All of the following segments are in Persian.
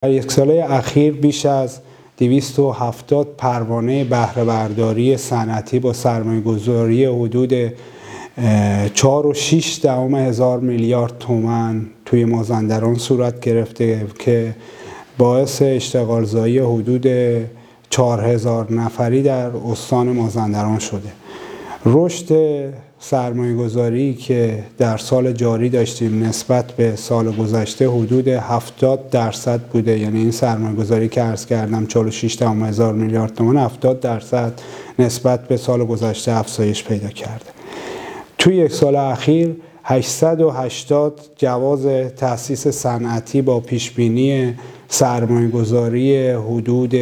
در یک ساله اخیر بیش از 270 پروانه بهره برداری صنعتی با سرمایه‌گذاری حدود 4.6 هزار میلیارد تومان توی مازندران صورت گرفته که باعث اشتغالزایی حدود 4000 نفری در استان مازندران شده. رشد سرمایه‌گذاری که در سال جاری داشتیم نسبت به سال گذشته حدود 70% بوده، یعنی این سرمایه‌گذاری که عرض کردم 4.6 هزار میلیارد تومان 70% نسبت به سال گذشته افزایش پیدا کرده. توی یک سال اخیر 880 جواز تأسیس صنعتی با پیشبینی سرمایه‌گذاری حدود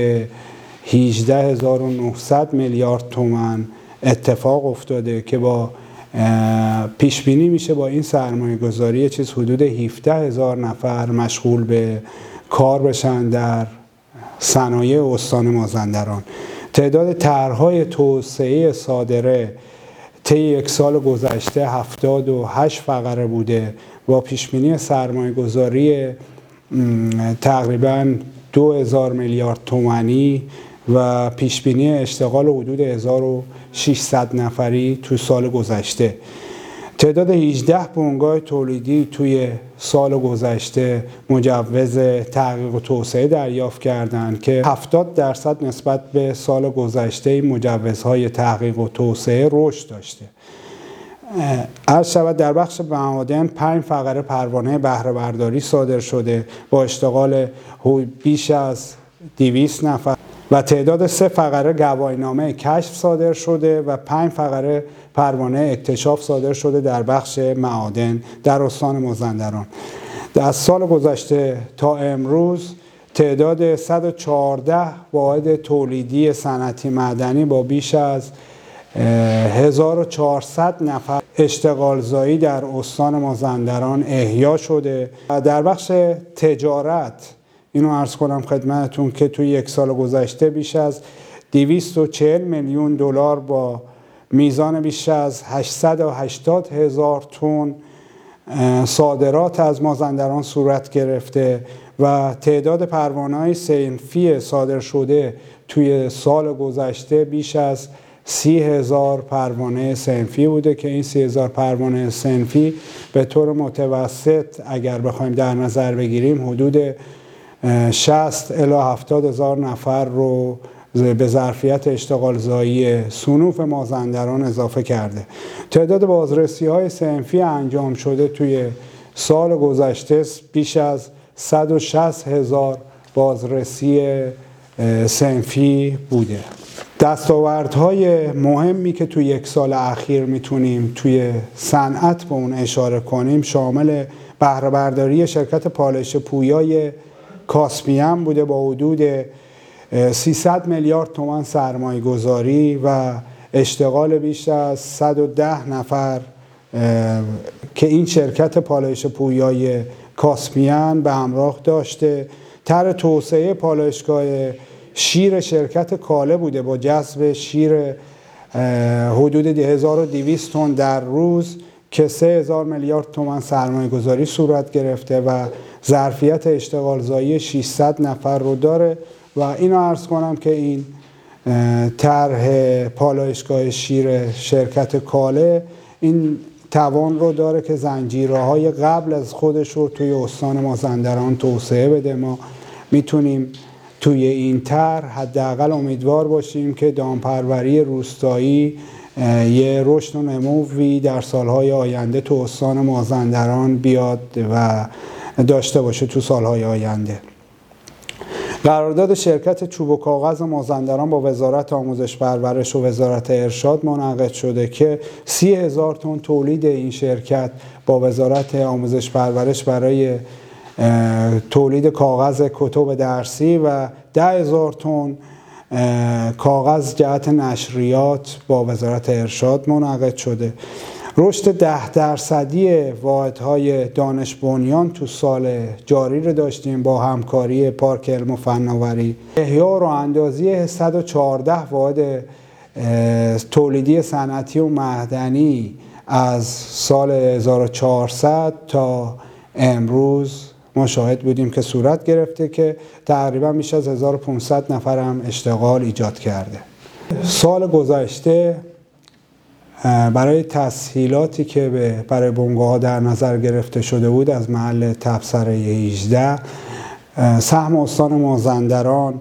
18900 میلیارد تومان اتفاق افتاده که با پیش بینی میشه با این سرمایه گذاری حدود 17000 نفر مشغول به کار بشن در صنایع استان مازندران. تعداد طرح‌های توسعه صادره طی یک سال گذشته 78 فقره بوده با پیش بینی سرمایه گذاری تقریباً 2000 میلیارد تومانی و پیش بینی اشتغال حدود 1600 نفری تو سال گذشته. تعداد 18 بنگاه تولیدی توی سال گذشته مجوز تحقیق و توسعه دریافت کردند که 70% نسبت به سال گذشته این مجوزهای تحقیق و توسعه رشد داشته. عرض شود در بخش معادن 5 فقره پروانه بهره برداری صادر شده با اشتغال بیش از 200 نفر و تعداد 3 فقره گواهینامه کشف صادر شده و 5 فقره پروانه اکتشاف صادر شده در بخش معادن در استان مازندران. در سال گذشته تا امروز تعداد 114 واحد تولیدی صنعتی معدنی با بیش از 1400 نفر اشتغالزایی در استان مازندران احیا شده. در بخش تجارت اینو عرض کنم خدمتتون که توی یک سال گذشته بیش از 240 میلیون دلار با میزان بیش از 880 هزار تن صادرات از مازندران صورت گرفته و تعداد پروانه‌های صنفی صادر شده توی سال گذشته بیش از 30,000 پروانه صنفی بوده که این 30,000 پروانه صنفی به طور متوسط اگر بخوایم در نظر بگیریم حدود 60 الی 70 هزار نفر رو به ظرفیت اشتغالزایی صنوف مازندران اضافه کرده. تعداد بازرسی‌های صنفی انجام شده توی سال گذشته بیش از 160 هزار بازرسی صنفی بوده. دستاوردهای مهمی که توی یک سال اخیر میتونیم توی صنعت به اون اشاره کنیم شامل بهره برداری شرکت پالایش پویای کاسپیان بوده با حدود 300 میلیارد تومان سرمایه گذاری و اشتغال بیش از 110 نفر که این شرکت پالایش پویای کاسپیان به همراه داشته. طرح توسعه پالایشگاه شیر شرکت کاله بوده با جذب شیر حدود 1200 تن در روز که 3000 میلیارد تومان سرمایه گذاری صورت گرفته و ظرفیت اشتغالزایی 600 نفر رو داره و اینو عرض کنم که این طرح پالایشگاه شیر شرکت کاله این توان رو داره که زنجیره‌های قبل از خودش رو توی استان مازندران توسعه بده. ما میتونیم توی این طرح حداقل امیدوار باشیم که دامپروری روستایی یه رشد و نموی در سالهای آینده تو استان مازندران بیاد و داشته باشه تو سالهای آینده. قرارداد شرکت چوب و کاغذ مازندران با وزارت آموزش پرورش و وزارت ارشاد منعقد شده که 30,000 تن تولید این شرکت با وزارت آموزش پرورش برای تولید کاغذ کتب درسی و 10,000 تن کاغذ جهت نشریات با وزارت ارشاد منعقد شده. رشد 10% واحدهای دانش بنیان تو سال جاری رو داشتیم با همکاری پارک علم و فناوری. احیا و راه‌اندازی 114 واحد تولیدی صنعتی و معدنی از سال 1400 تا امروز ما شاهد بودیم که صورت گرفته که تقریبا بیش از 1500 نفر هم اشتغال ایجاد کرده. سال گذشته برای تسهیلاتی که برای بنگاه‌ها در نظر گرفته شده بود از محل تبصره 18 سهم استان مازندران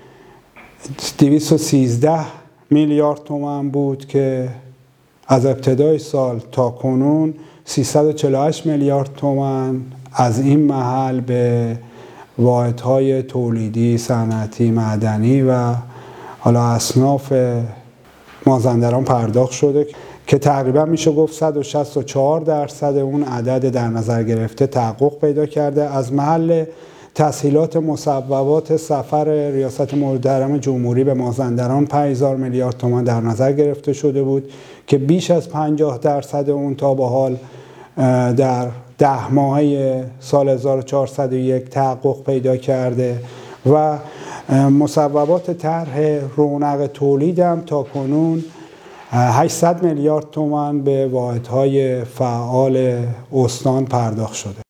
213 میلیارد تومان بود که از ابتدای سال تا کنون 348 میلیارد تومان از این محل به واحدهای تولیدی، صنعتی، معدنی و حالا اصناف مازندران پرداخت شده که تقریبا میشه گفت 164% اون عدد در نظر گرفته تحقق پیدا کرده. از محل تسهیلات مصوبات سفر ریاست محترم جمهوری به مازندران 5000 میلیارد تومان در نظر گرفته شده بود که بیش از 50% اون تا به حال در 10 ماهه سال 1401 تحقق پیدا کرده و مصوبات طرح رونق تولید هم تا کنون 800 میلیارد تومان به واحدهای فعال استان پرداخت شده.